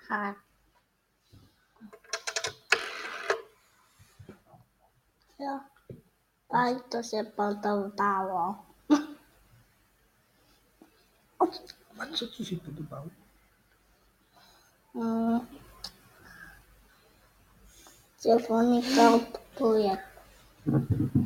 ค่ะto się podobało. A co ci się podobało? Symfonika buduje.